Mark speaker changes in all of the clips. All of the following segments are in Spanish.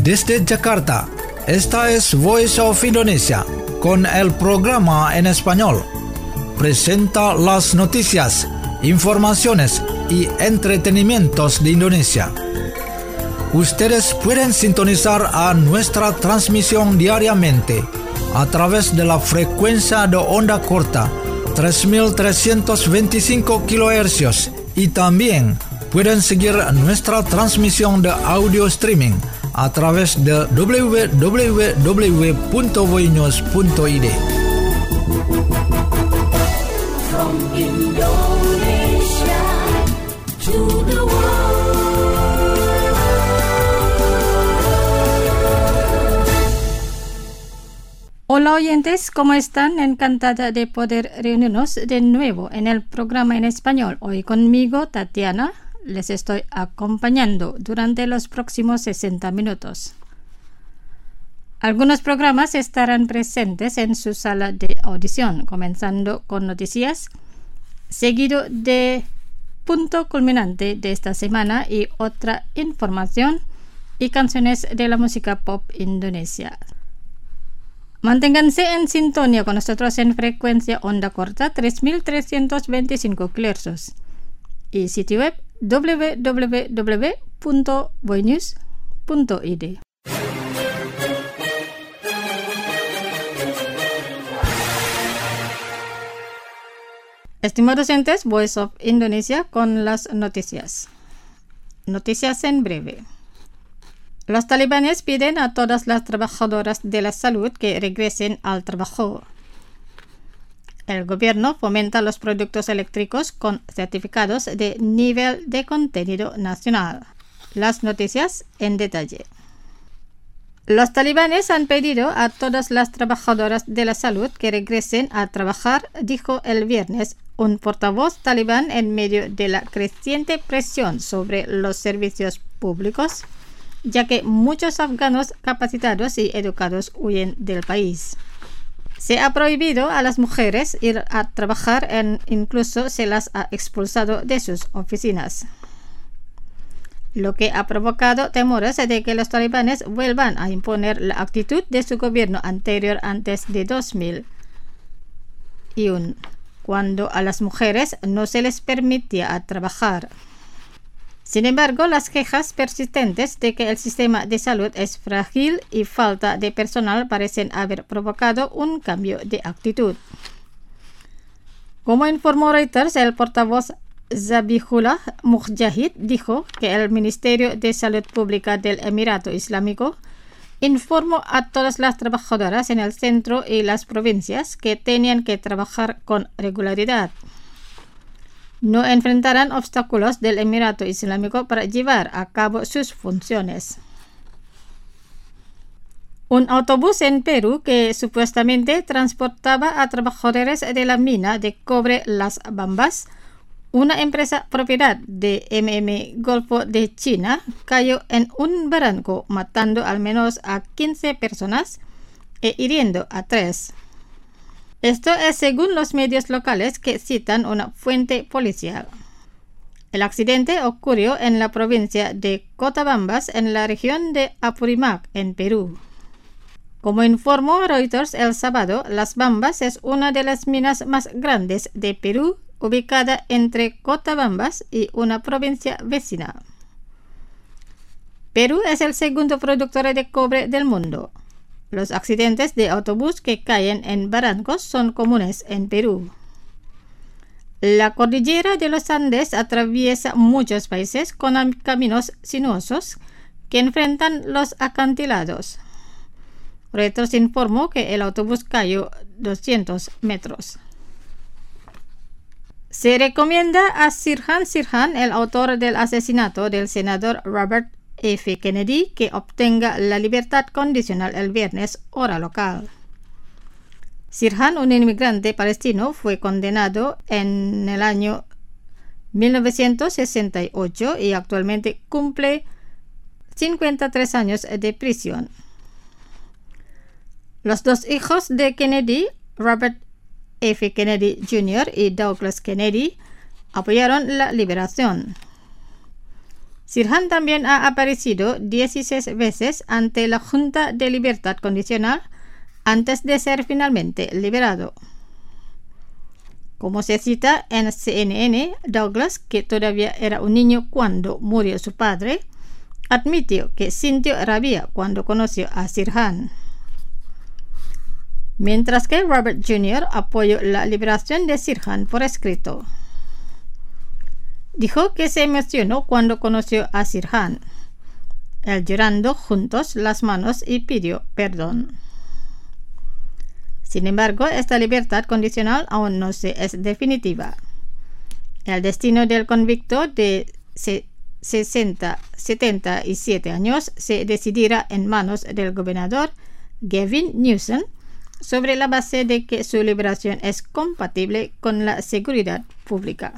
Speaker 1: Desde Jakarta, esta es Voice of Indonesia, con el programa en español. Presenta las noticias, informaciones y entretenimientos de Indonesia. Ustedes pueden sintonizar a nuestra transmisión diariamente a través de la frecuencia de onda corta 3.325 kHz y también pueden seguir nuestra transmisión de audio streaming a través de www.voinews.id.
Speaker 2: From Indonesia to the world.
Speaker 3: Hola oyentes, ¿cómo están? Encantada de poder reunirnos de nuevo en el programa en español. Hoy conmigo, Tatiana, les estoy acompañando durante los próximos 60 minutos. Algunos programas estarán presentes en su sala de audición, comenzando con noticias, seguido de punto culminante de esta semana y otra información y canciones de la música pop indonesia. Manténganse en sintonía con nosotros en frecuencia onda corta 3.325 kHz y sitio web www.voinews.id. Estimados oyentes, Voice of Indonesia con las noticias. Noticias en breve. Los talibanes piden a todas las trabajadoras de la salud que regresen al trabajo. El gobierno fomenta los productos eléctricos con certificados de nivel de contenido nacional. Las noticias en detalle. Los talibanes han pedido a todas las trabajadoras de la salud que regresen a trabajar, dijo el viernes un portavoz talibán en medio de la creciente presión sobre los servicios públicos, ya que muchos afganos capacitados y educados huyen del país. Se ha prohibido a las mujeres ir a trabajar incluso se las ha expulsado de sus oficinas, lo que ha provocado temores de que los talibanes vuelvan a imponer la actitud de su gobierno anterior antes de 2001, cuando a las mujeres no se les permitía trabajar. Sin embargo, las quejas persistentes de que el sistema de salud es frágil y falta de personal parecen haber provocado un cambio de actitud. Como informó Reuters, el portavoz Zabihullah Mujahid dijo que el Ministerio de Salud Pública del Emirato Islámico informó a todas las trabajadoras en el centro y las provincias que tenían que trabajar con regularidad. No enfrentarán obstáculos del Emirato Islámico para llevar a cabo sus funciones. Un autobús en Perú que supuestamente transportaba a trabajadores de la mina de cobre Las Bambas, una empresa propiedad de Golfo de China, cayó en un barranco matando al menos a 15 personas e hiriendo a 3. Esto es según los medios locales que citan una fuente policial. El accidente ocurrió en la provincia de Cotabambas, en la región de Apurímac, en Perú. Como informó Reuters el sábado, Las Bambas es una de las minas más grandes de Perú, ubicada entre Cotabambas y una provincia vecina. Perú es el segundo productor de cobre del mundo. Los accidentes de autobús que caen en barrancos son comunes en Perú. La cordillera de los Andes atraviesa muchos países con caminos sinuosos que enfrentan los acantilados. Reuters informó que el autobús cayó 200 metros. Se recomienda a Sirhan Sirhan, el autor del asesinato del senador Robert F. Kennedy, que obtenga la libertad condicional el viernes, hora local. Sirhan, un inmigrante palestino, fue condenado en el año 1968 y actualmente cumple 53 años de prisión. Los dos hijos de Kennedy, Robert F. Kennedy Jr. y Douglas Kennedy, apoyaron la liberación. Sirhan también ha aparecido 16 veces ante la Junta de Libertad Condicional antes de ser finalmente liberado. Como se cita en CNN, Douglas, que todavía era un niño cuando murió su padre, admitió que sintió rabia cuando conoció a Sirhan. Mientras que Robert Jr. apoyó la liberación de Sirhan por escrito. Dijo que se emocionó cuando conoció a Sirhan, él llorando juntos las manos y pidió perdón. Sin embargo, esta libertad condicional aún no es definitiva. El destino del convicto de 77 años se decidirá en manos del gobernador Gavin Newsom sobre la base de que su liberación es compatible con la seguridad pública.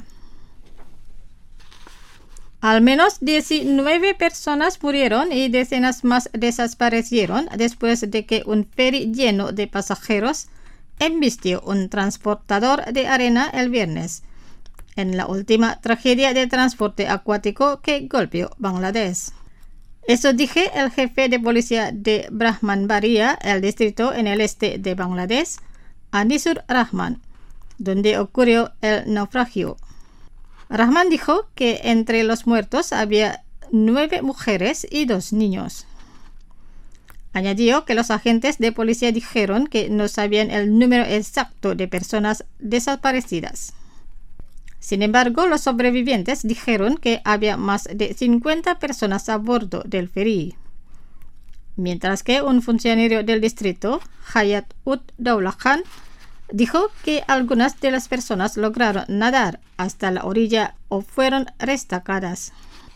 Speaker 3: Al menos 19 personas murieron y decenas más desaparecieron después de que un ferry lleno de pasajeros embistió un transportador de arena el viernes, en la última tragedia de transporte acuático que golpeó Bangladesh. Eso dijo el jefe de policía de Brahmanbaria, el distrito en el este de Bangladesh, Anisur Rahman, donde ocurrió el naufragio. Rahman dijo que entre los muertos había 9 mujeres y 2 niños. Añadió que los agentes de policía dijeron que no sabían el número exacto de personas desaparecidas. Sin embargo, los sobrevivientes dijeron que había más de 50 personas a bordo del ferry. Mientras que un funcionario del distrito, Hayat-ud-Daula Khan, dijo que algunas de las personas lograron nadar hasta la orilla o fueron rescatadas.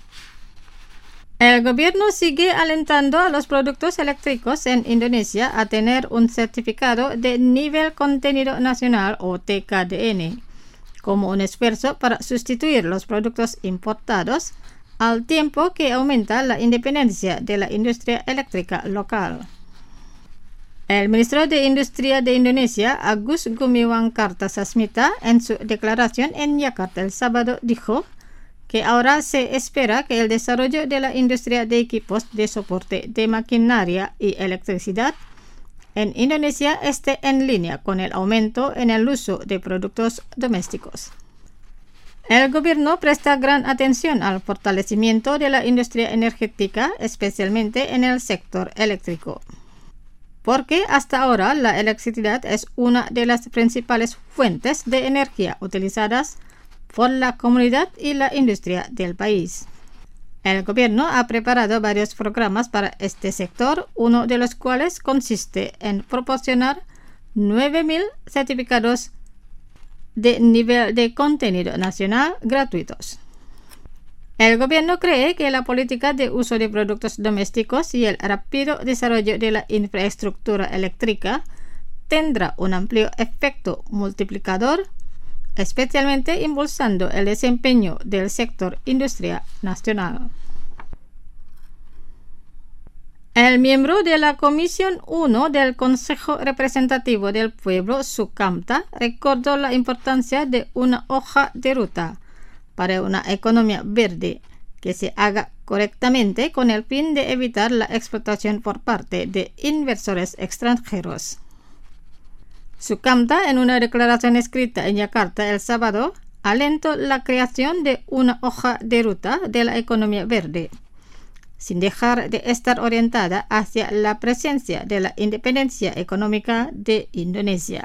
Speaker 3: El gobierno sigue alentando a los productos eléctricos en Indonesia a tener un certificado de nivel contenido nacional o TKDN, como un esfuerzo para sustituir los productos importados, al tiempo que aumenta la independencia de la industria eléctrica local. El ministro de Industria de Indonesia, Agus Gumiwang Kartasasmita, en su declaración en Yakarta el sábado, dijo que ahora se espera que el desarrollo de la industria de equipos de soporte de maquinaria y electricidad en Indonesia esté en línea con el aumento en el uso de productos domésticos. El gobierno presta gran atención al fortalecimiento de la industria energética, especialmente en el sector eléctrico, porque hasta ahora la electricidad es una de las principales fuentes de energía utilizadas por la comunidad y la industria del país. El gobierno ha preparado varios programas para este sector, uno de los cuales consiste en proporcionar 9.000 certificados de nivel de contenido nacional gratuitos. El gobierno cree que la política de uso de productos domésticos y el rápido desarrollo de la infraestructura eléctrica tendrá un amplio efecto multiplicador, especialmente impulsando el desempeño del sector industrial nacional. El miembro de la Comisión 1 del Consejo Representativo del Pueblo, Sukamta, recordó la importancia de una hoja de ruta para una economía verde que se haga correctamente con el fin de evitar la explotación por parte de inversores extranjeros. Sukamta, en una declaración escrita en Yakarta el sábado, alentó la creación de una hoja de ruta de la economía verde, sin dejar de estar orientada hacia la presencia de la independencia económica de Indonesia.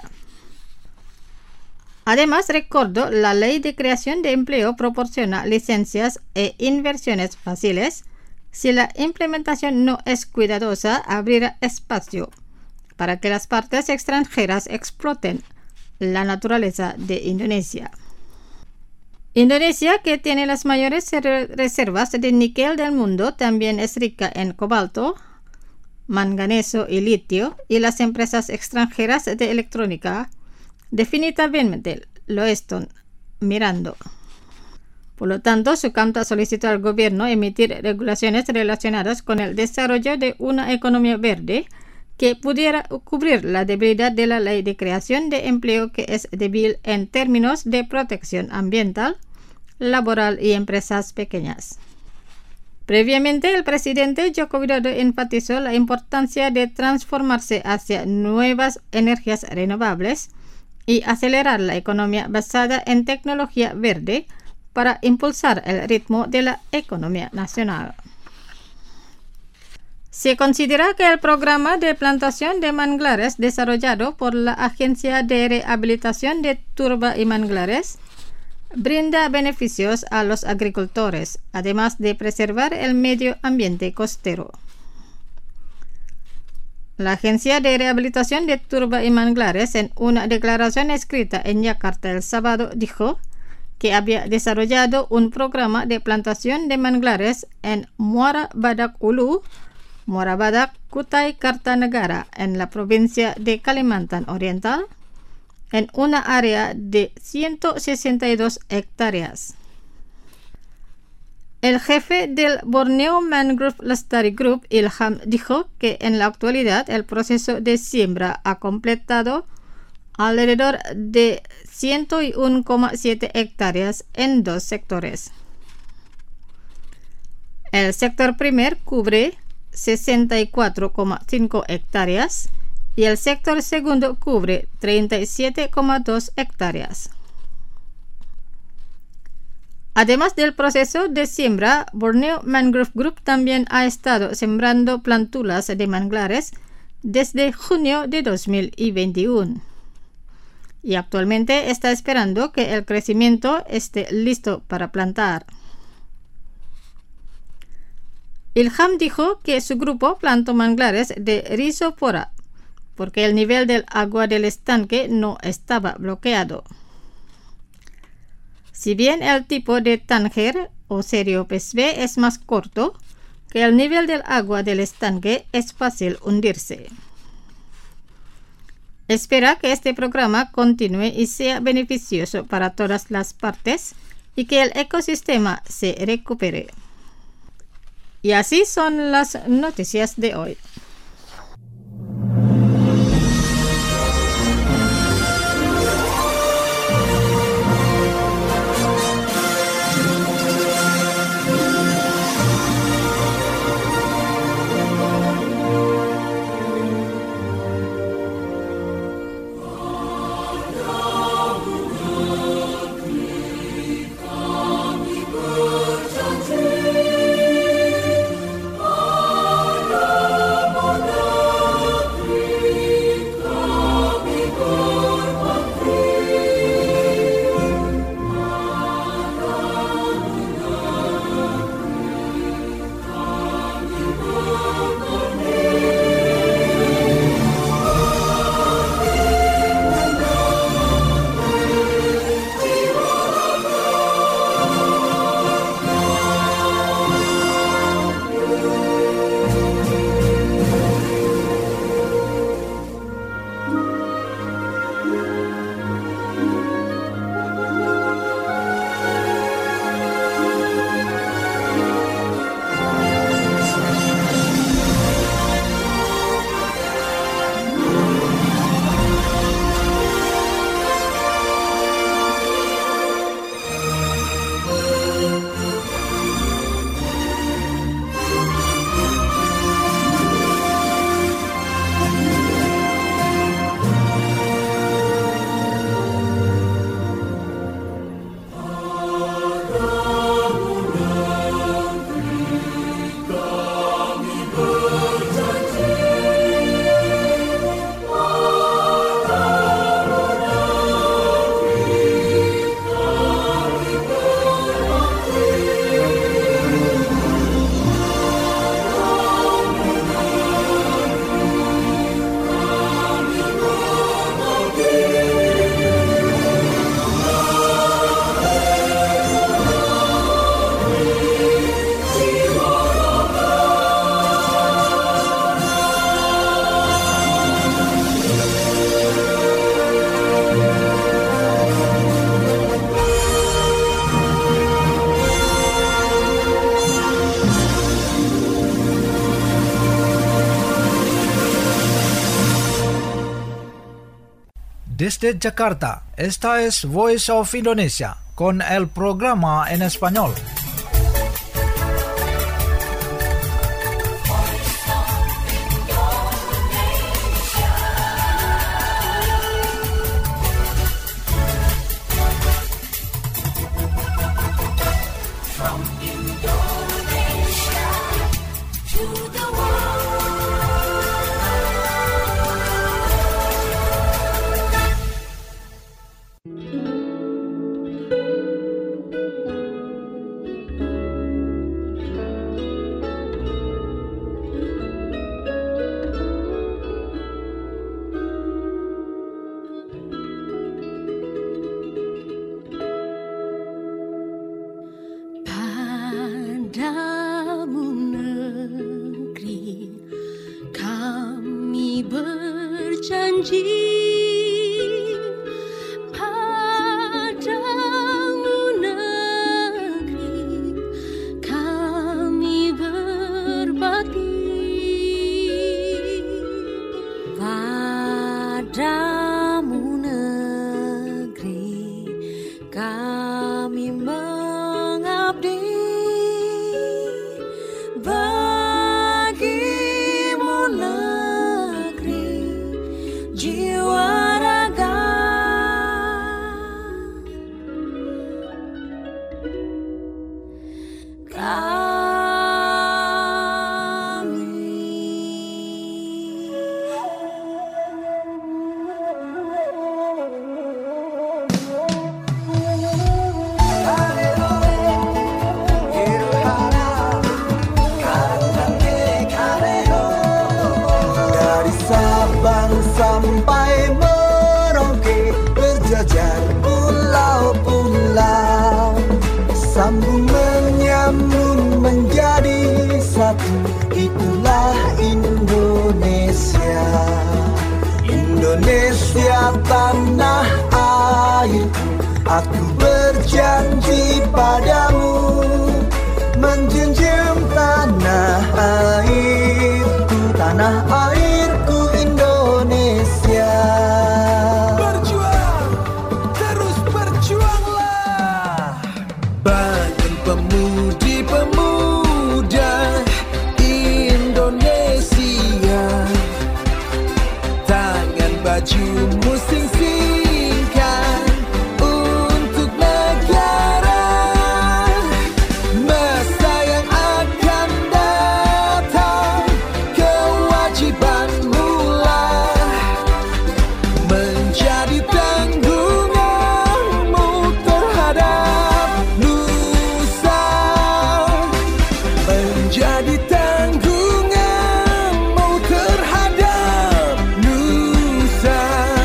Speaker 3: Además, recordó la ley de creación de empleo proporciona licencias e inversiones fáciles. Si la implementación no es cuidadosa, abrirá espacio para que las partes extranjeras exploten la naturaleza de Indonesia. Indonesia, que tiene las mayores reservas de níquel del mundo, también es rica en cobalto, manganeso y litio, y las empresas extranjeras de electrónica definitivamente lo están mirando. Por lo tanto, Sukamta solicitó al gobierno emitir regulaciones relacionadas con el desarrollo de una economía verde que pudiera cubrir la debilidad de la ley de creación de empleo, que es débil en términos de protección ambiental, laboral y empresas pequeñas. Previamente, el presidente Joko Widodo enfatizó la importancia de transformarse hacia nuevas energías renovables y acelerar la economía basada en tecnología verde para impulsar el ritmo de la economía nacional. Se considera que el programa de plantación de manglares desarrollado por la Agencia de Rehabilitación de Turba y Manglares brinda beneficios a los agricultores, además de preservar el medio ambiente costero. La Agencia de Rehabilitación de Turba y Manglares, en una declaración escrita en Yakarta el sábado, dijo que había desarrollado un programa de plantación de manglares en Muara Badak Ulu, Muara Badak, Kutai Kartanegara, en la provincia de Kalimantan Oriental, en una área de 162 hectáreas. El jefe del Borneo Mangrove Lestari Group, Ilham, dijo que en la actualidad el proceso de siembra ha completado alrededor de 101,7 hectáreas en 2 sectores. El sector primer cubre 64,5 hectáreas y el sector segundo cubre 37,2 hectáreas. Además del proceso de siembra, Borneo Mangrove Group también ha estado sembrando plantulas de manglares desde junio de 2021 y actualmente está esperando que el crecimiento esté listo para plantar. Ilham dijo que su grupo plantó manglares de Rhizopora porque el nivel del agua del estanque no estaba bloqueado. Si bien el tipo de Tánger o Seriopes B es más corto, que el nivel del agua del estanque es fácil hundirse. Espera que este programa continúe y sea beneficioso para todas las partes y que el ecosistema se recupere. Y así son las noticias de hoy.
Speaker 1: Desde Jakarta, esta es Voice of Indonesia con el programa en español.
Speaker 4: Sampai Merauke berjajar pulau-pulau, sambung menyambung menjadi satu. Itulah Indonesia, Indonesia tanah airku. Aku berjanji padamu menjunjung tanah airku, tanah airku Indonesia.
Speaker 5: Berjuang, terus berjuanglah. Bangun pemudi-pemuda Indonesia, tangan bajumu sing-singkan untuk negara. Masa yang akan datang, kewajibanmu menjadi tanggunganmu terhadap Nusa, menjadi tanggunganmu terhadap Nusa.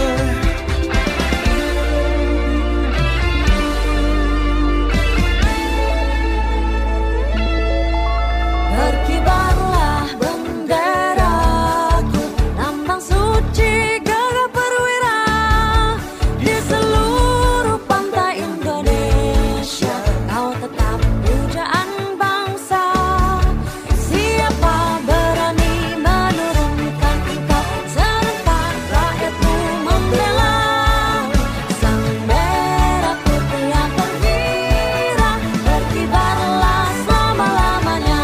Speaker 2: Berkibarlah benderaku, lambang suci gagah perwira di seluruh pantai Indonesia. Kau tetap pujaan bangsa. Siapa berani menurunkan engkau, serentak rakyatmu membela sang merah putih yang terkirat. Berkibarlah selama-lamanya.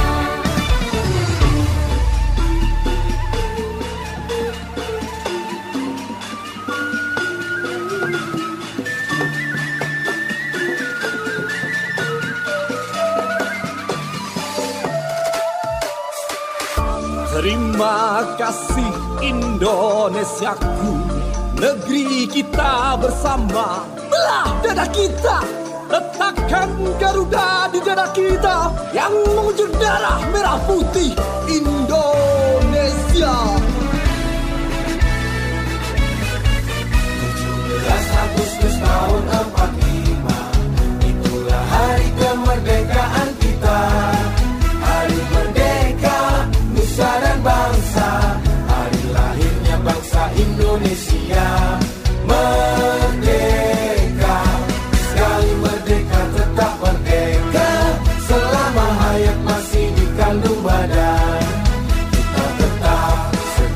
Speaker 5: Terima kasih Indonesiaku, negeri kita bersama. Belah dada kita, letakkan Garuda di dada kita yang mengujur darah merah putih Indonesia. 17 Agustus tahun 45, itulah hari kemerdekaan kita. Hari merdeka nusa dan bangsa, hari lahirnya bangsa Indonesia. Merdeka, sekali merdeka tetap merdeka. Selama hayat masih dikandung badan, kita tetap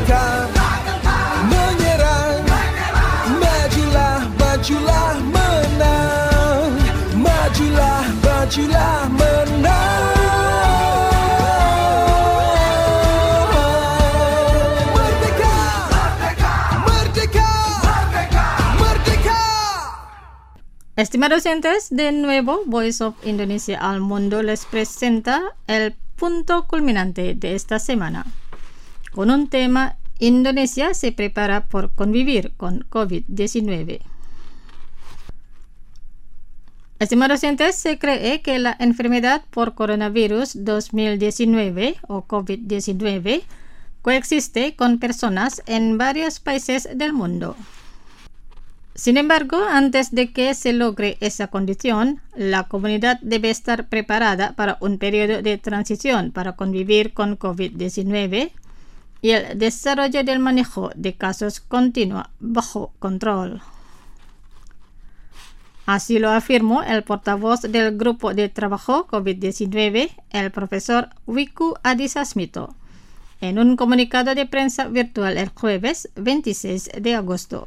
Speaker 4: takkan menyerah. Majulah, majulah menang. Majulah, majulah menang. Merdeka, merdeka, merdeka, merdeka.
Speaker 3: Estimados oyentes, de nuevo Voice of Indonesia al Mundo les presenta el punto culminante de esta semana, con un tema: Indonesia se prepara por convivir con COVID-19. Estimados oyentes, se cree que la enfermedad por coronavirus 2019 o COVID-19 coexiste con personas en varios países del mundo. Sin embargo, antes de que se logre esa condición, la comunidad debe estar preparada para un periodo de transición para convivir con COVID-19 y el desarrollo del manejo de casos continúa bajo control. Así lo afirmó el portavoz del Grupo de Trabajo COVID-19, el profesor Wiku Adisasmito, en un comunicado de prensa virtual el jueves 26 de agosto.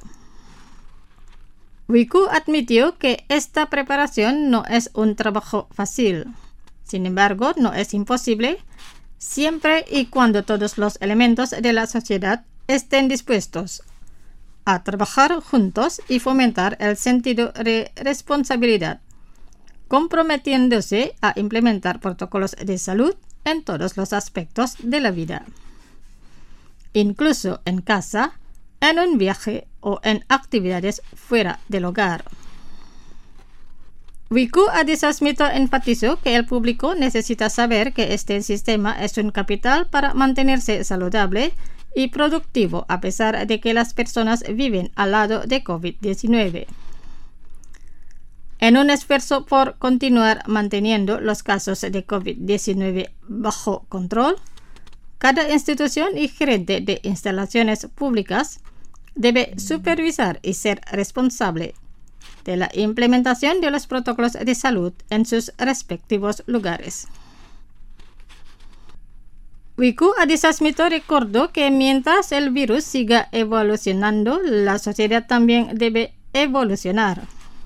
Speaker 3: Wiku admitió que esta preparación no es un trabajo fácil. Sin embargo, no es imposible siempre y cuando todos los elementos de la sociedad estén dispuestos a trabajar juntos y fomentar el sentido de responsabilidad, comprometiéndose a implementar protocolos de salud en todos los aspectos de la vida, incluso en casa, en un viaje o en actividades fuera del hogar. Wiku Adisasmito enfatizó que el público necesita saber que este sistema es un capital para mantenerse saludable y productivo a pesar de que las personas viven al lado de COVID-19. En un esfuerzo por continuar manteniendo los casos de COVID-19 bajo control, cada institución y gerente de instalaciones públicas debe supervisar y ser responsable de la implementación de los protocolos de salud en sus respectivos lugares. Wiku Adisasmito recordó que mientras el virus siga evolucionando, la sociedad también debe evolucionar.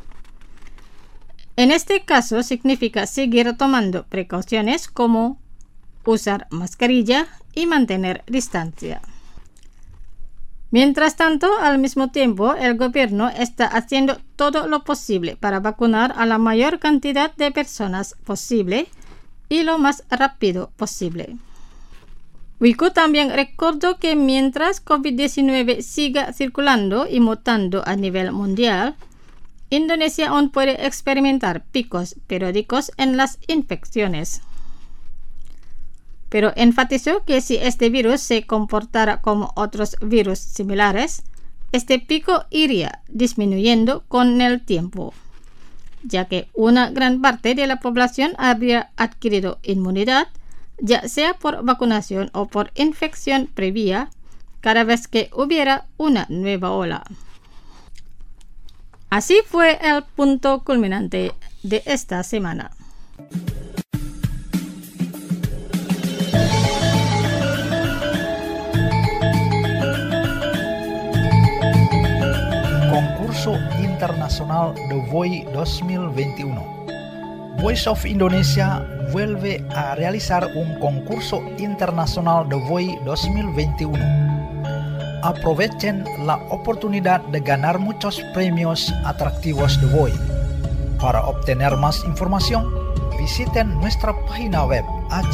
Speaker 3: En este caso significa seguir tomando precauciones como usar mascarilla y mantener distancia. Mientras tanto, al mismo tiempo, el gobierno está haciendo todo lo posible para vacunar a la mayor cantidad de personas posible y lo más rápido posible. Wiku también recordó que mientras COVID-19 siga circulando y mutando a nivel mundial, Indonesia aún puede experimentar picos periódicos en las infecciones. Pero enfatizó que si este virus se comportara como otros virus similares, este pico iría disminuyendo con el tiempo, ya que una gran parte de la población habría adquirido inmunidad, ya sea por vacunación o por infección previa, cada vez que hubiera una nueva ola. Así fue el punto culminante de esta semana.
Speaker 1: Concurso Internacional The Voice 2021. Voice of Indonesia vuelve a realizar un concurso internacional The Voice 2021. Aprovechen la oportunidad de ganar muchos premios atractivos The Voice. Para obtener más información, visiten nuestra página web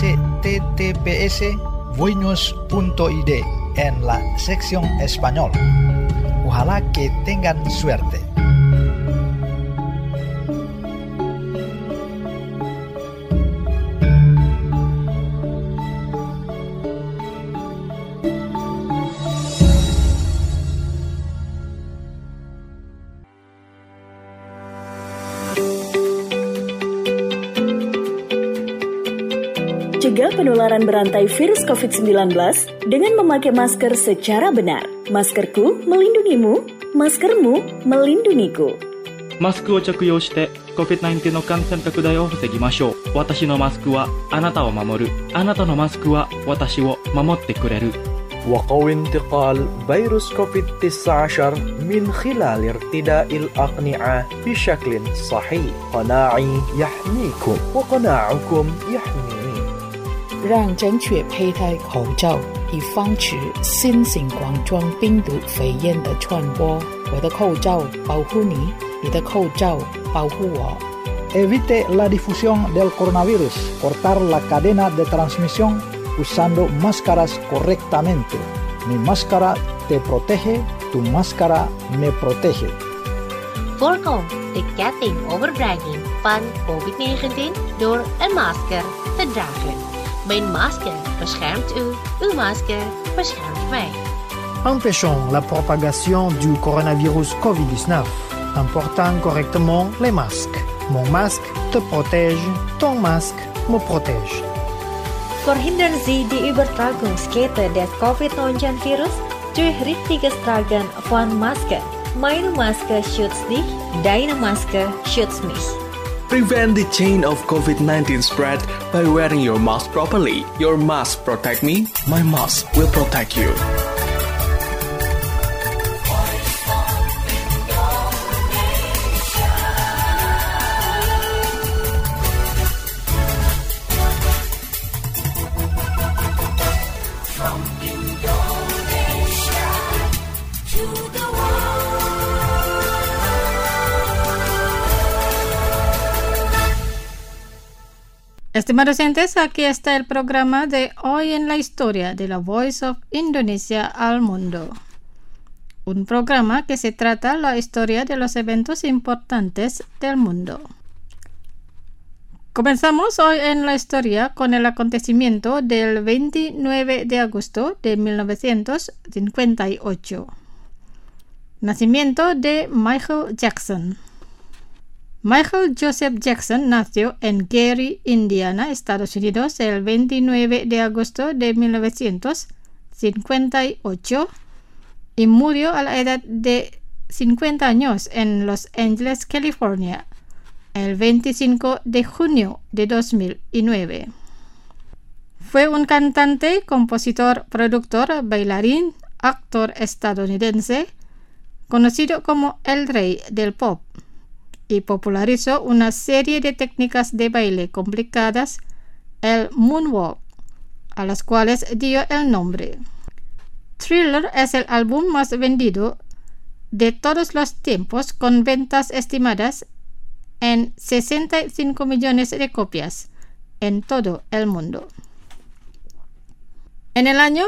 Speaker 1: https://voinews.id en la sección español. Ojalá que tengan suerte.
Speaker 6: Cegah penularan berantai virus COVID-19 dengan memakai masker secara benar. Maskerku melindungimu, maskermu melindungiku.
Speaker 7: マスクを着用して COVID-19 の感染拡大を防ぎましょう。私のマスクはあなたを守る。あなたのマスクは私を守ってくれる。
Speaker 8: وقوي انتقال فيروس كوفيد-19 من خلال ارتداء الأقنعة بشكل صحيح. قناعي يحميكم وقناعكم يحميني.
Speaker 9: 让正确佩戴口罩，以防止新型冠状病毒肺炎的传播。我的口罩保护你，你的口罩保护我。
Speaker 10: Evite la difusión del coronavirus. Cortar la cadena de transmisión usando máscaras correctamente. Mi máscara te protege, tu máscara me protege.
Speaker 11: Voorkom de ketting overdraging van COVID-19 door een masker te dragen. Mijn masker beschermt u, uw masker beschermt mij.
Speaker 12: Empêchons la propagation du coronavirus COVID-19 en portant correctement les masques. Mon masque te protège, ton masque me protège.
Speaker 13: Verhindern Sie die Übertragungskette des Covid-19-Virus durch richtiges Tragen von Maske. Meine Maske schützt dich, deine Maske schützt mich.
Speaker 14: Prevent the chain of COVID-19 spread by wearing your mask properly. Your mask protect me, my mask will protect you.
Speaker 3: Estimados oyentes, aquí está el programa de Hoy en la Historia de la Voice of Indonesia al Mundo. Un programa que se trata la historia de los eventos importantes del mundo. Comenzamos hoy en la historia con el acontecimiento del 29 de agosto de 1958. Nacimiento de Michael Jackson. Michael Joseph Jackson nació en Gary, Indiana, Estados Unidos, el 29 de agosto de 1958 y murió a la edad de 50 años en Los Ángeles, California, el 25 de junio de 2009. Fue un cantante, compositor, productor, bailarín, actor estadounidense, conocido como el Rey del Pop, y popularizó una serie de técnicas de baile complicadas, el moonwalk, a las cuales dio el nombre. Thriller es el álbum más vendido de todos los tiempos, con ventas estimadas en 65 millones de copias en todo el mundo. En el año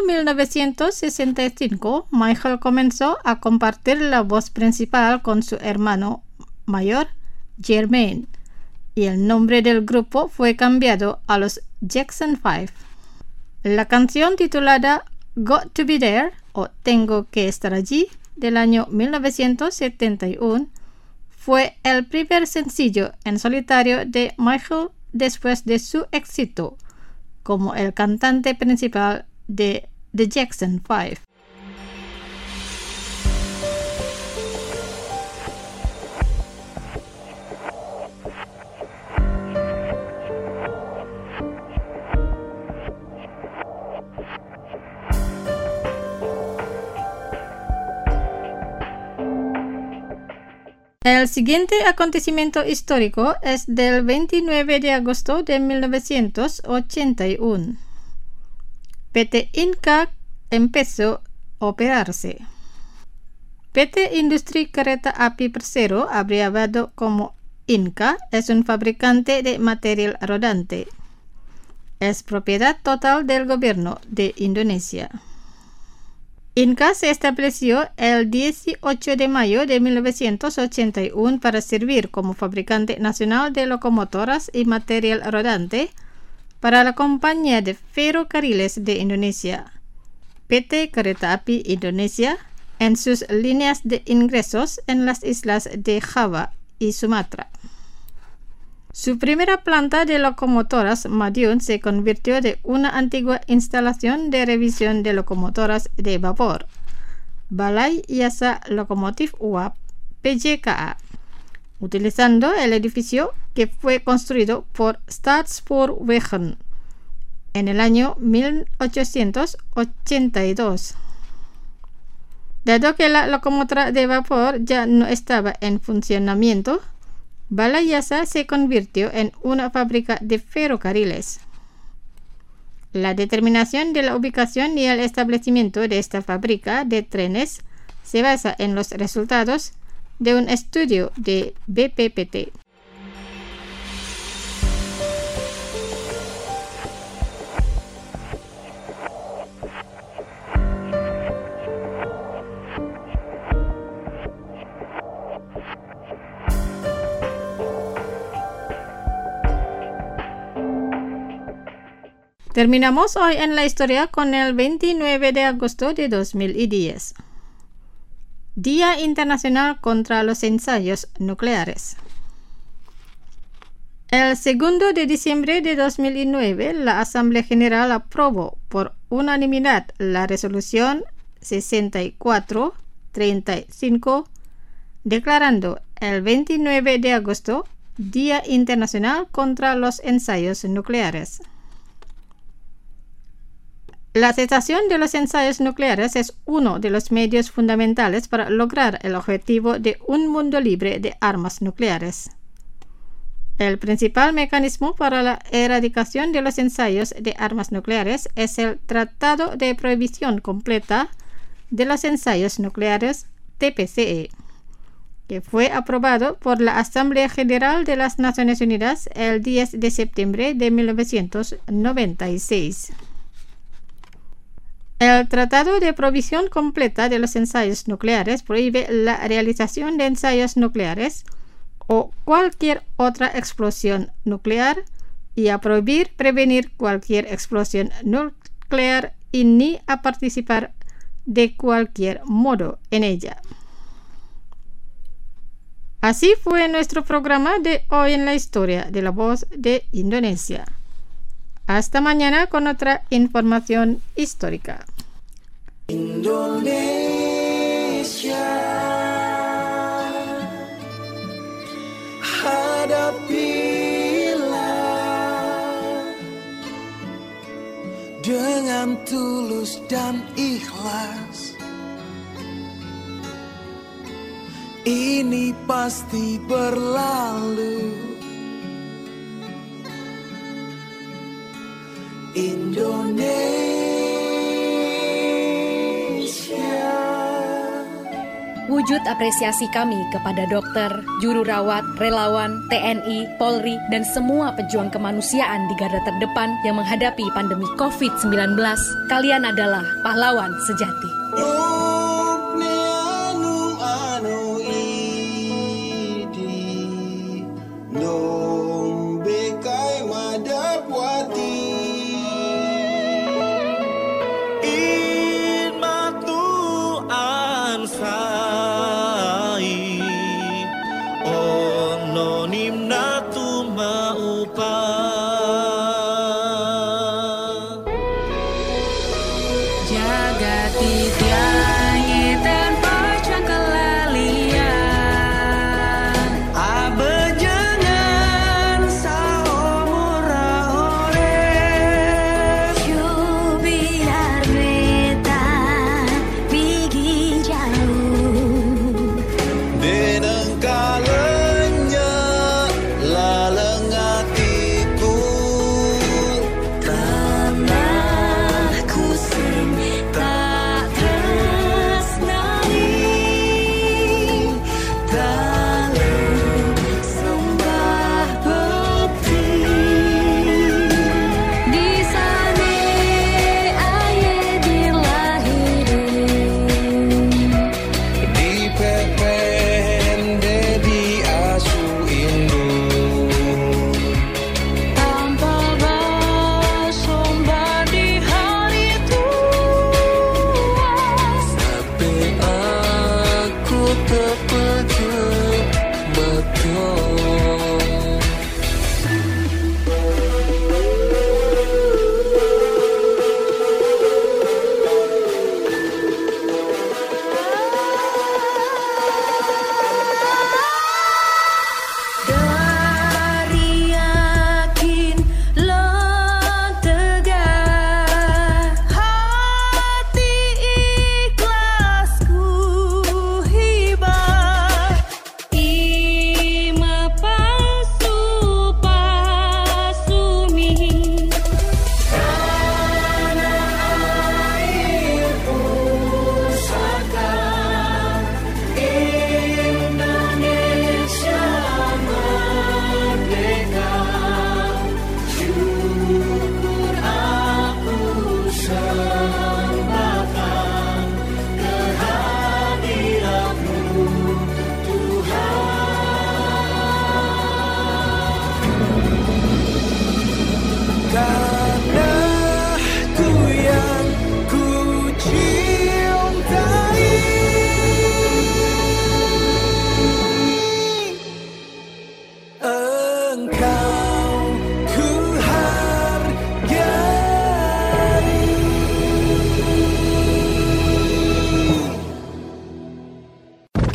Speaker 3: 1965, Michael comenzó a compartir la voz principal con su hermano mayor, Jermaine, y el nombre del grupo fue cambiado a los Jackson 5. La canción titulada Got to Be There, o Tengo que estar allí, del año 1971, fue el primer sencillo en solitario de Michael después de su éxito como el cantante principal de The Jackson 5. El siguiente acontecimiento histórico es del 29 de agosto de 1981. PT Inca empezó a operarse. PT Industri Kereta Api Persero, abreviado como Inca, es un fabricante de material rodante. Es propiedad total del gobierno de Indonesia. Inca se estableció el 18 de mayo de 1981 para servir como fabricante nacional de locomotoras y material rodante para la Compañía de Ferrocarriles de Indonesia, PT Kereta Api Indonesia, en sus líneas de ingresos en las islas de Java y Sumatra. Su primera planta de locomotoras, Madiun, se convirtió de una antigua instalación de revisión de locomotoras de vapor, Balai Jasa Lokomotif Uap, PJKA, utilizando el edificio que fue construido por Stadspoorwegen, en el año 1882. Dado que la locomotora de vapor ya no estaba en funcionamiento, Balayasa se convirtió en una fábrica de ferrocarriles. La determinación de la ubicación y el establecimiento de esta fábrica de trenes se basa en los resultados de un estudio de BPPT. Terminamos hoy en la historia con el 29 de agosto de 2010. Día Internacional contra los Ensayos Nucleares. El 2 de diciembre de 2009, la Asamblea General aprobó por unanimidad la resolución 6435, declarando el 29 de agosto Día Internacional contra los Ensayos Nucleares. La cesación de los ensayos nucleares es uno de los medios fundamentales para lograr el objetivo de un mundo libre de armas nucleares. El principal mecanismo para la erradicación de los ensayos de armas nucleares es el Tratado de Prohibición Completa de los Ensayos Nucleares, TPCE, que fue aprobado por la Asamblea General de las Naciones Unidas el 10 de septiembre de 1996. El Tratado de Prohibición Completa de los Ensayos Nucleares prohíbe la realización de ensayos nucleares o cualquier otra explosión nuclear y a prohibir prevenir cualquier explosión nuclear y ni a participar de cualquier modo en ella. Así fue nuestro programa de hoy en la historia de La Voz de Indonesia. Hasta mañana con otra información histórica.
Speaker 4: Indonesia, hadapilah dengan tulus dan ikhlas. Ini pasti berlalu. Indonesia.
Speaker 15: Wujud apresiasi kami kepada dokter, juru rawat, relawan, TNI, Polri, dan semua pejuang kemanusiaan di garda terdepan yang menghadapi pandemi COVID-19. Kalian adalah pahlawan sejati.
Speaker 2: Jagati Tiara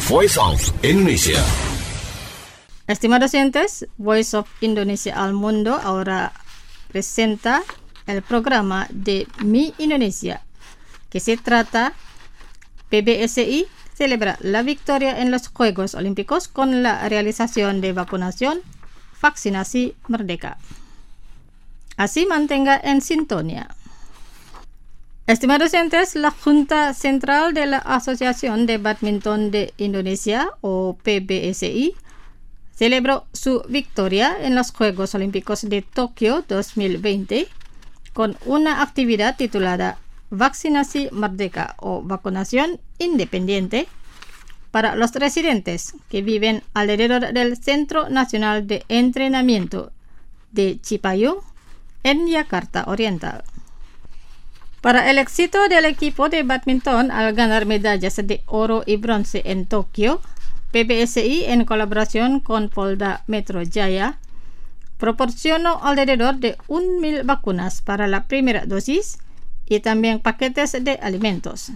Speaker 16: Voice of Indonesia.
Speaker 3: Estimados oyentes, Voice of Indonesia al Mundo ahora presenta el programa de Mi Indonesia, que se trata PBSI celebra la victoria en los Juegos Olímpicos con la realización de vacunación, vaksinasi merdeka. Así mantenga en sintonía. Estimados oyentes, la Junta Central de la Asociación de Badminton de Indonesia, o PBSI, celebró su victoria en los Juegos Olímpicos de Tokio 2020 con una actividad titulada Vaksinasi Merdeka o vacunación independiente para los residentes que viven alrededor del Centro Nacional de Entrenamiento de Cipayung en Jakarta Oriental. Para el éxito del equipo de badminton al ganar medallas de oro y bronce en Tokio, PBSI en colaboración con Polda Metro Jaya proporcionó alrededor de 1.000 vacunas para la primera dosis y también paquetes de alimentos.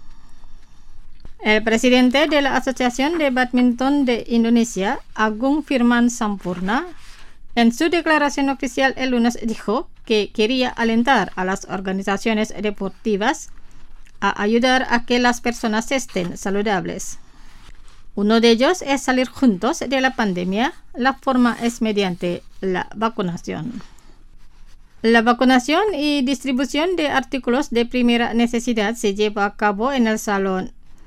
Speaker 3: El presidente de la Asociación de Badminton de Indonesia, Agung Firman Sampurna, en su declaración oficial el lunes dijo que quería alentar a las organizaciones deportivas a ayudar a que las personas estén saludables. Uno de ellos es salir juntos de la pandemia. La forma es mediante la vacunación. La vacunación y distribución de artículos de primera necesidad se lleva a cabo en el Salón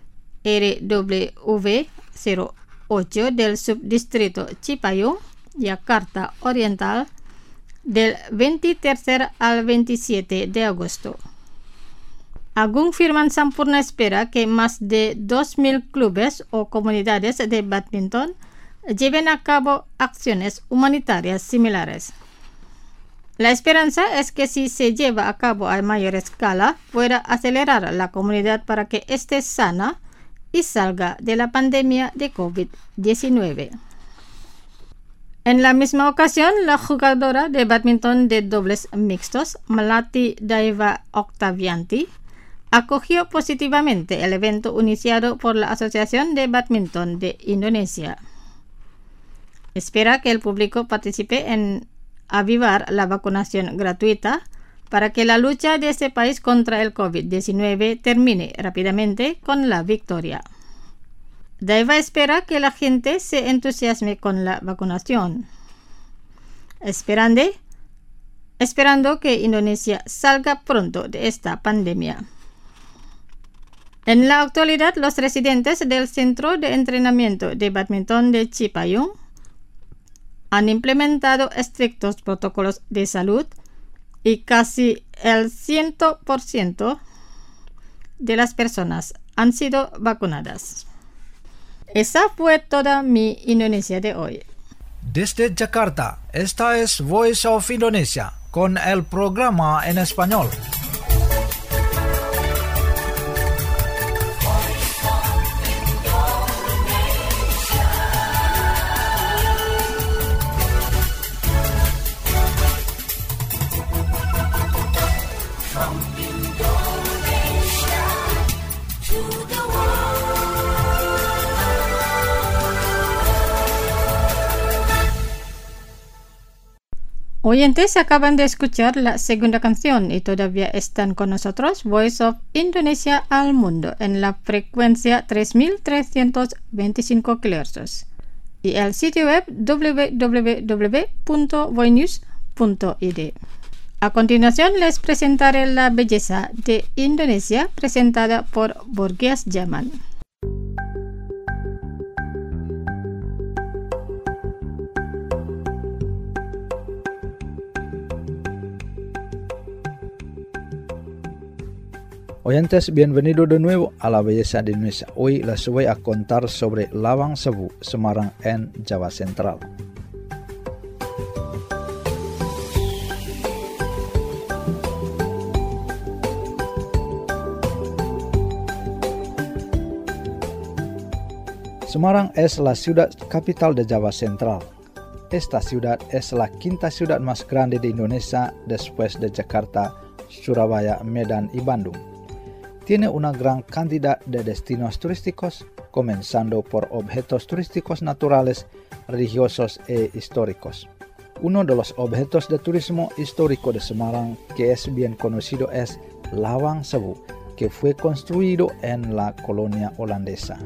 Speaker 3: RWV 08 del subdistrito Cipayung, Jakarta Oriental, del 23 al 27 de agosto. Agung Firman Sampurna espera que más de 2.000 clubes o comunidades de badminton lleven a cabo acciones humanitarias similares. La esperanza es que si se lleva a cabo a mayor escala, pueda acelerar la comunidad para que esté sana y salga de la pandemia de COVID-19. En la misma ocasión, la jugadora de badminton de dobles mixtos, Melati Daiva Octavianti, acogió positivamente el evento iniciado por la Asociación de Badminton de Indonesia. Espera que el público participe en avivar la vacunación gratuita para que la lucha de este país contra el COVID-19 termine rápidamente con la victoria. Daiva espera que la gente se entusiasme con la vacunación, esperando que Indonesia salga pronto de esta pandemia. En la actualidad, los residentes del Centro de Entrenamiento de Badminton de Cipayung han implementado estrictos protocolos de salud y casi el 100% de las personas han sido vacunadas. Esa fue toda mi Indonesia de hoy.
Speaker 1: Desde Jakarta, esta es Voice of Indonesia con el programa en español.
Speaker 3: Oyentes, acaban de escuchar la segunda canción y todavía están con nosotros Voice of Indonesia al Mundo en la frecuencia 3325 kHz y el sitio web www.voinews.id. A continuación les presentaré la belleza de Indonesia presentada por Borgias Jaman.
Speaker 10: Oyentes, bienvenido de nuevo a la belleza de Indonesia. Hoy les voy a contar sobre Lawang Sewu, Semarang en Java Central. Semarang es la ciudad capital de Java Central. Esta ciudad es la quinta ciudad más grande de Indonesia después de Jakarta, Surabaya, Medan y Bandung. Tiene una gran cantidad de destinos turísticos comenzando por objetos turísticos naturales, religiosos e históricos. Uno de los objetos de turismo histórico de Semarang que es bien conocido es Lawang Sewu, que fue construido en la colonia holandesa.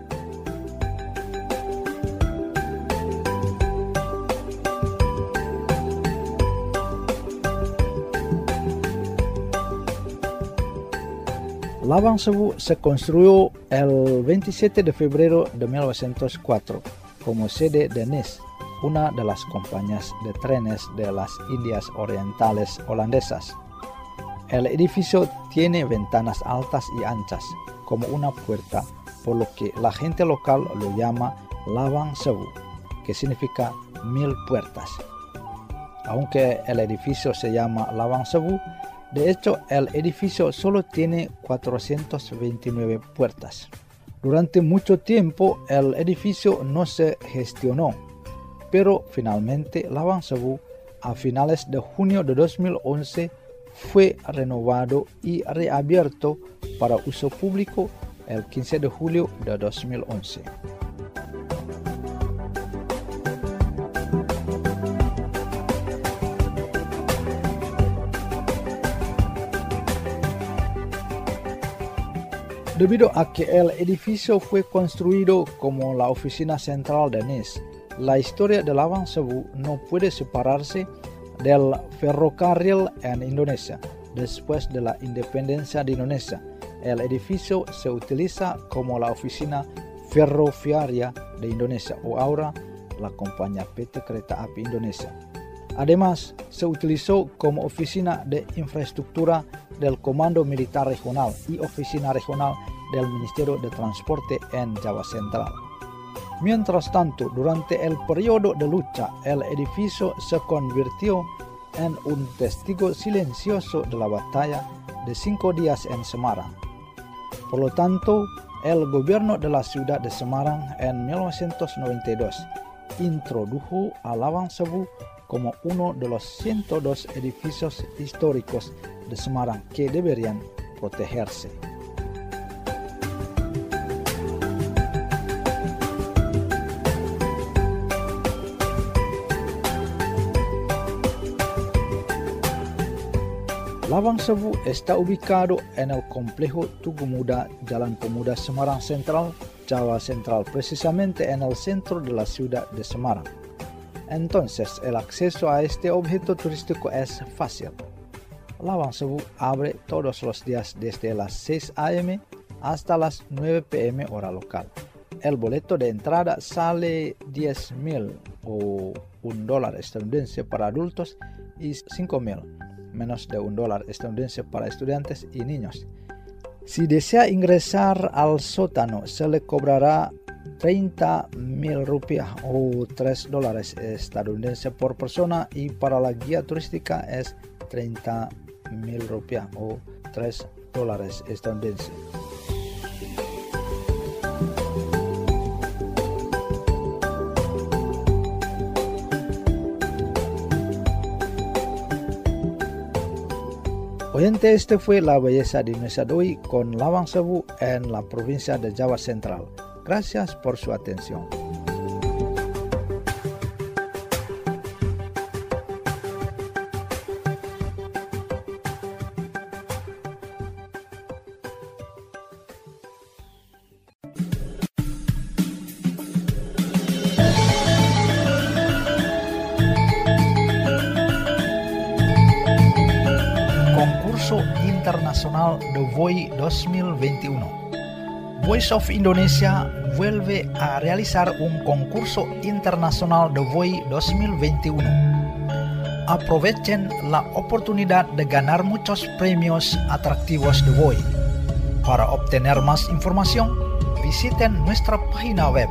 Speaker 10: Lawang Sewu se construyó el 27 de febrero de 1904 como sede de NIS, una de las compañías de trenes de las Indias Orientales holandesas. El edificio tiene ventanas altas y anchas, como una puerta, por lo que la gente local lo llama Lawang Sewu, que significa 1000 puertas. Aunque el edificio se llama Lawang Sewu, de hecho el edificio solo tiene 429 puertas. Durante mucho tiempo el edificio no se gestionó, pero finalmente Lawang Sewu a finales de junio de 2011 fue renovado y reabierto para uso público el 15 de julio de 2011. Debido a que el edificio fue construido como la oficina central de NIS, la historia de Lawang Sewu no puede separarse del ferrocarril en Indonesia. Después de la independencia de Indonesia, el edificio se utiliza como la oficina ferroviaria de Indonesia o ahora la compañía PT Kereta Api Indonesia. Además, se utilizó como oficina de infraestructura del Comando Militar Regional y oficina regional del Ministerio de Transporte en Java Central. Mientras tanto, durante el periodo de lucha, el edificio se convirtió en un testigo silencioso de la batalla de 5 días en Semarang. Por lo tanto, el gobierno de la ciudad de Semarang en 1992 introdujo a Lawang Sewu como uno de los 102 edificios históricos de Semarang que deberían protegerse. Lawang Sewu está ubicado en el complejo Tugu Muda, Jalan Pemuda Semarang Central, Java Central, precisamente en el centro de la ciudad de Semarang. Entonces, el acceso a este objeto turístico es fácil. Lawang Sewu abre todos los días desde las 6 a.m. hasta las 9 p.m. hora local. El boleto de entrada sale 10.000 o $1 estadounidense para adultos y 5.000, menos de $1 estadounidense para estudiantes y niños. Si desea ingresar al sótano, se le cobrará 30.000 rupiah o $3 estadounidense por persona, y para la guía turística es 30.000 rupiah o $3 estadounidense. Oyente, este fue la belleza de Indonesia de hoy con Lawang Sewu en la provincia de Java Central. Gracias por su atención. Concurso Internacional de VOI 2021. Voice of Indonesia vuelve a realizar un concurso internacional de VOI 2021. Aprovechen la oportunidad de ganar muchos premios atractivos de VOI. Para obtener más información, visiten nuestra página web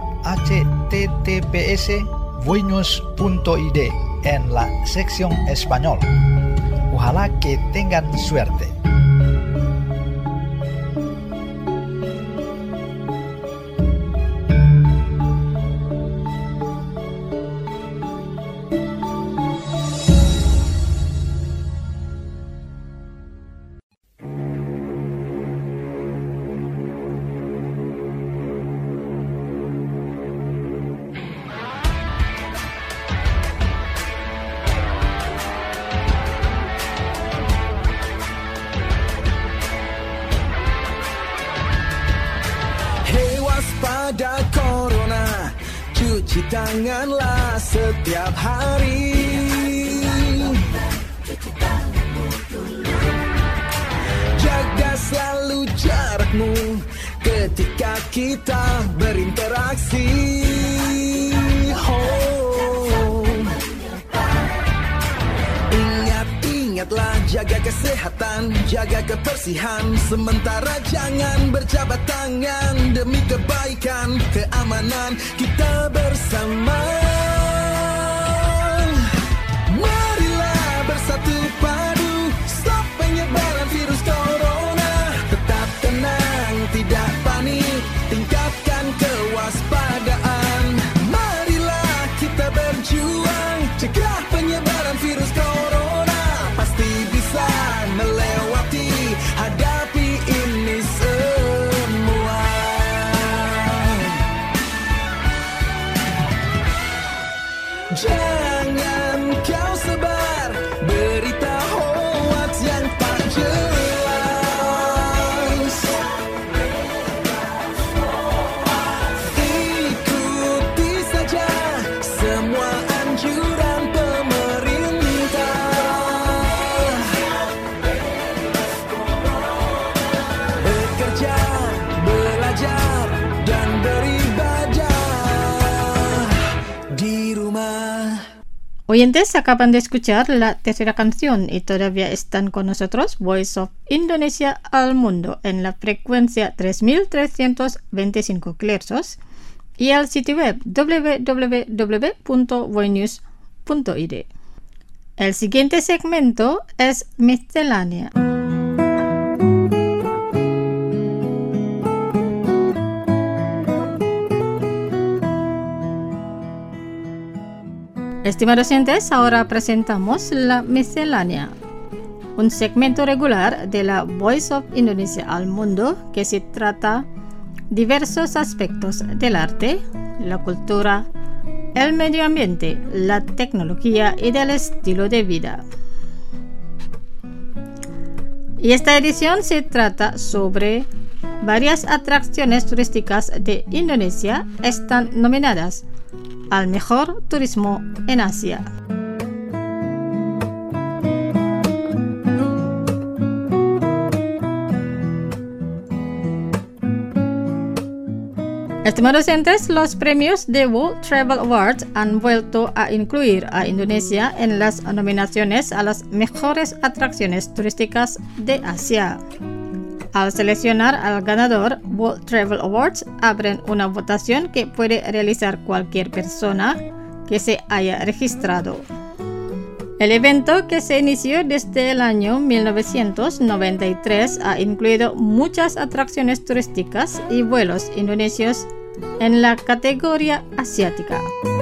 Speaker 10: https://voinews.id en la sección español. Ojalá que tengan suerte.
Speaker 4: waspada corona. Cuci tanganlah setiap hari. Jaga selalu jarakmu ketika kita berinteraksi. Ingatlah jaga kesehatan, jaga kebersihan. Sementara jangan berjabat tangan demi kebaikan, keamanan kita bersama. Marilah bersatu padu, stop penyebaran virus corona. Tetap tenang, tidak panik, tingkatkan kewaspadaan. Marilah kita berjuang, cegah penyebaran virus corona. Pasti bisa melewati, hadapi ini semua. Jangan kau sebar berita hoax yang tak jelas. Ikuti saja semua anjuran pemerintah. Bekerja, belajar, dan beribadah di rumah.
Speaker 3: Oyentes acaban de escuchar la tercera canción y todavía están con nosotros Voice of Indonesia al Mundo en la frecuencia 3325 kHz y al sitio web www.voinews.id. El siguiente segmento es Miscelánea. Estimados oyentes, ahora presentamos la Miscelánea, un segmento regular de la Voice of Indonesia al Mundo que se trata diversos aspectos del arte, la cultura, el medio ambiente, la tecnología y del estilo de vida. Y esta edición se trata sobre varias atracciones turísticas de Indonesia están nominadas al mejor turismo en Asia. Estimados oyentes, los premios de World Travel Awards han vuelto a incluir a Indonesia en las nominaciones a las mejores atracciones turísticas de Asia. Al seleccionar al ganador, World Travel Awards abren una votación que puede realizar cualquier persona que se haya registrado. El evento, que se inició desde el año 1993, ha incluido muchas atracciones turísticas y vuelos indonesios en la categoría asiática.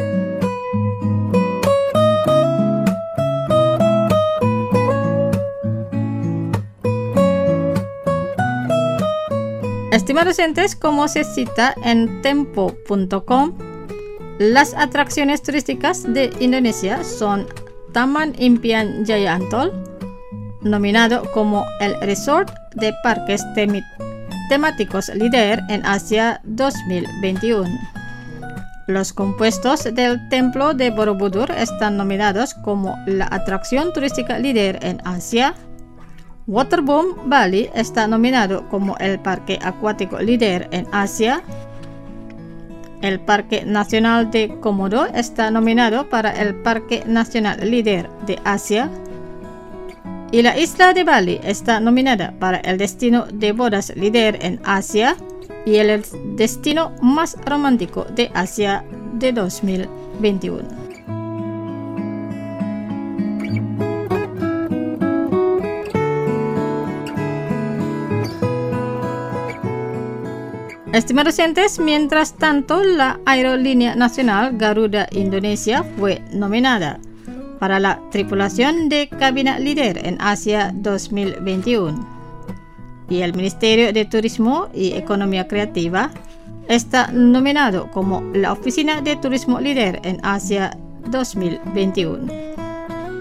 Speaker 3: Estimados oyentes, como se cita en tempo.com, las atracciones turísticas de Indonesia son Taman Impian Jaya Ancol, nominado como el resort de parques temáticos líder en Asia 2021. Los compuestos del Templo de Borobudur están nominados como la atracción turística líder en Asia. Waterboom Bali está nominado como el parque acuático líder en Asia. El Parque Nacional de Komodo está nominado para el Parque Nacional Líder de Asia. Y la isla de Bali está nominada para el destino de bodas líder en Asia y el destino más romántico de Asia de 2021. Estimados oyentes, mientras tanto, la aerolínea nacional Garuda Indonesia fue nominada para la tripulación de cabina líder en Asia 2021. Y el Ministerio de Turismo y Economía Creativa está nominado como la oficina de turismo líder en Asia 2021.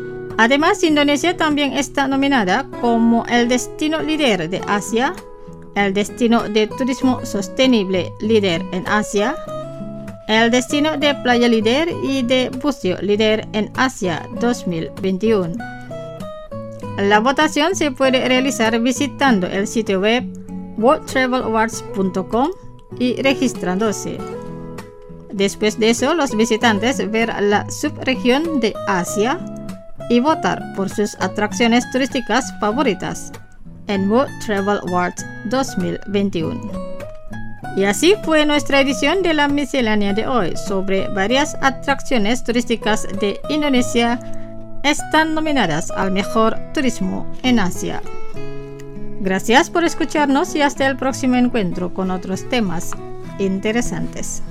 Speaker 3: Además, Indonesia también está nominada como el destino líder de Asia el destino de turismo sostenible líder en Asia, el destino de playa líder y de buceo líder en Asia 2021. La votación se puede realizar visitando el sitio web worldtravelawards.com y registrándose. Después de eso, los visitantes verán la subregión de Asia y votar por sus atracciones turísticas favoritas en World Travel Awards 2021. Y así fue nuestra edición de la miscelánea de hoy sobre varias atracciones turísticas de Indonesia están nominadas al mejor turismo en Asia. Gracias por escucharnos y hasta el próximo encuentro con otros temas interesantes.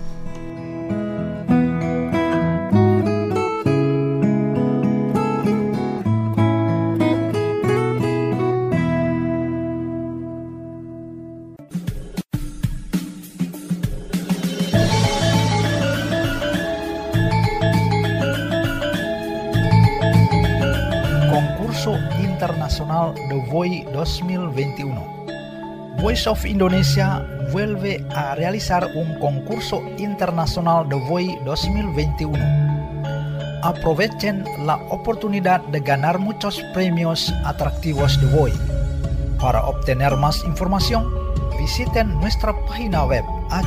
Speaker 10: Internacional de VOI 2021. Voice of Indonesia vuelve a realizar un concurso internacional de VOI 2021. Aprovechen la oportunidad de ganar muchos premios atractivos de VOI. Para obtener más información, visiten nuestra página web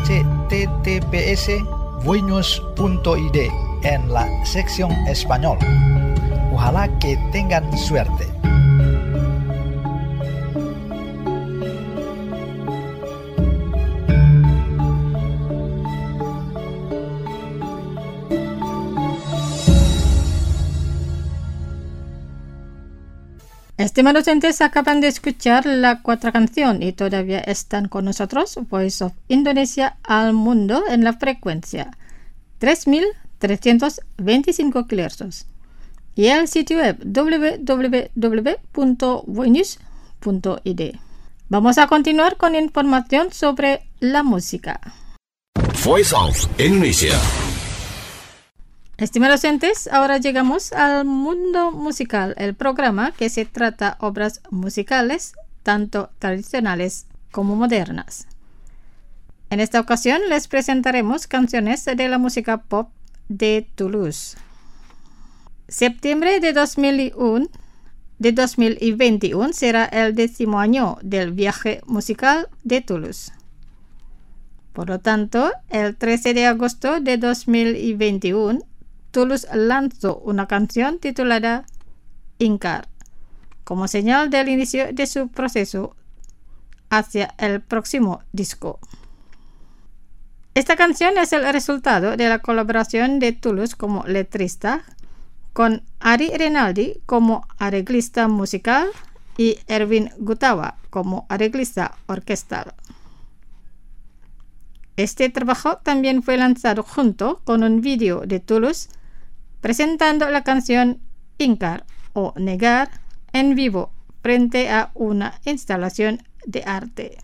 Speaker 10: https://voinews.id en la sección español. Ojalá que tengan suerte.
Speaker 3: Estimados oyentes, acaban de escuchar la cuarta canción y todavía están con nosotros Voice of Indonesia al mundo en la frecuencia 3.325 kHz y el sitio web www.voinews.id. Vamos a continuar con información sobre la música.
Speaker 16: Voice of Indonesia.
Speaker 3: Estimados oyentes, ahora llegamos al mundo musical, el programa que se trata obras musicales, tanto tradicionales como modernas. En esta ocasión les presentaremos canciones de la música pop de Toulouse. Septiembre de 2021 será el 10º año del viaje musical de Toulouse. Por lo tanto, el 13 de agosto de 2021, Toulouse lanzó una canción titulada Inkar, como señal del inicio de su proceso hacia el próximo disco. Esta canción es el resultado de la colaboración de Toulouse como letrista con Ari Renaldi como arreglista musical y Erwin Gutawa como arreglista orquestal. Este trabajo también fue lanzado junto con un vídeo de Toulouse presentando la canción Inkar o Negar en vivo frente a una instalación de arte.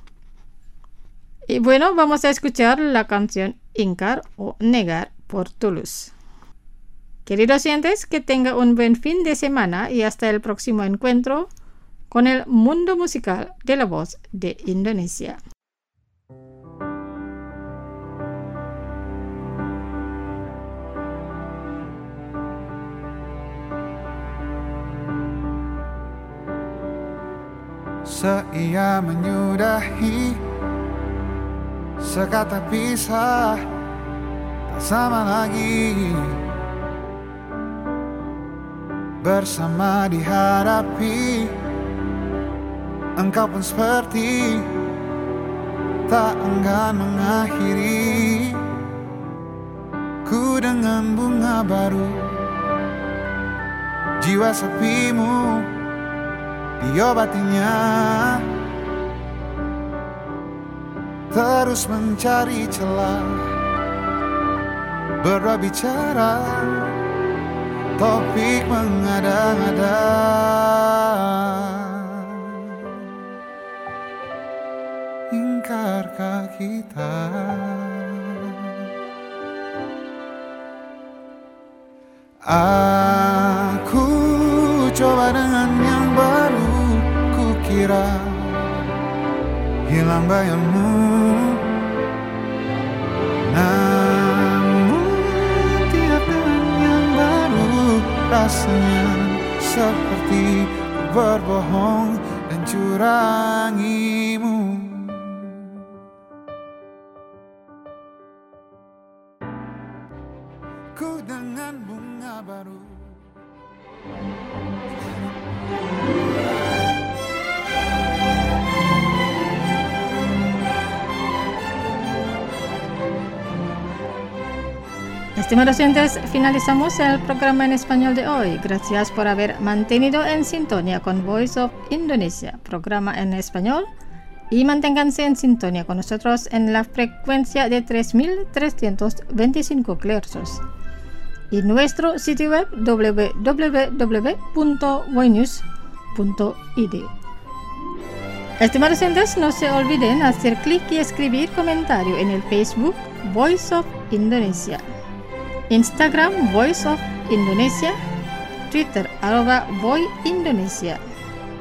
Speaker 3: Y bueno, vamos a escuchar la canción Inkar o Negar por Toulouse. Queridos oyentes, que tengan un buen fin de semana y hasta el próximo encuentro con el mundo musical de la voz de Indonesia.
Speaker 17: Seia menyudahi sekata pisah, tak sama lagi bersama dihadapi. Engkau pun seperti tak enggan mengakhiri ku dengan bunga baru. Jiwa sepimu diobatinya, terus mencari celah, berdua bicara, topik mengada-ngada. Ingkarkah kita? Aku coba dengan yang baru, kukira lambaianmu. Namun tiap dengan yang baru, rasanya seperti berbohong dan curangimu. Ku dengan bunga baru.
Speaker 3: Estimados oyentes, finalizamos el programa en español de hoy. Gracias por haber mantenido en sintonía con Voice of Indonesia, programa en español, y manténganse en sintonía con nosotros en la frecuencia de 3.325 kHz y nuestro sitio web www.voinews.id. Estimados oyentes, no se olviden hacer clic y escribir comentario en el Facebook Voice of Indonesia, Instagram Voice of Indonesia, Twitter @voindonesia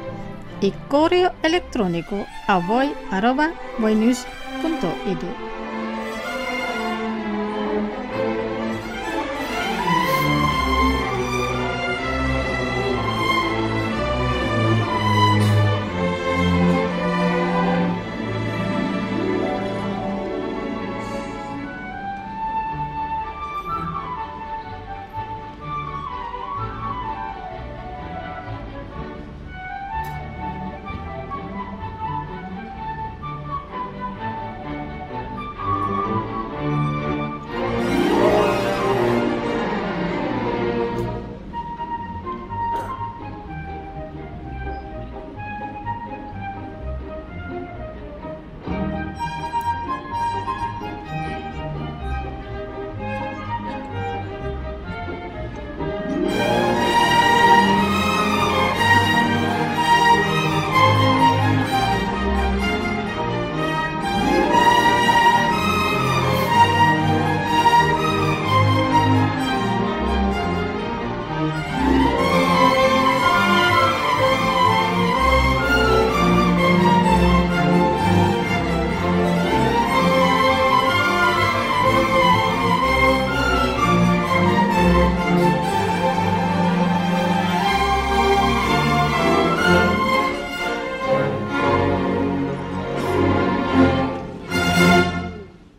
Speaker 3: y correo electrónico a voy@voinews.id.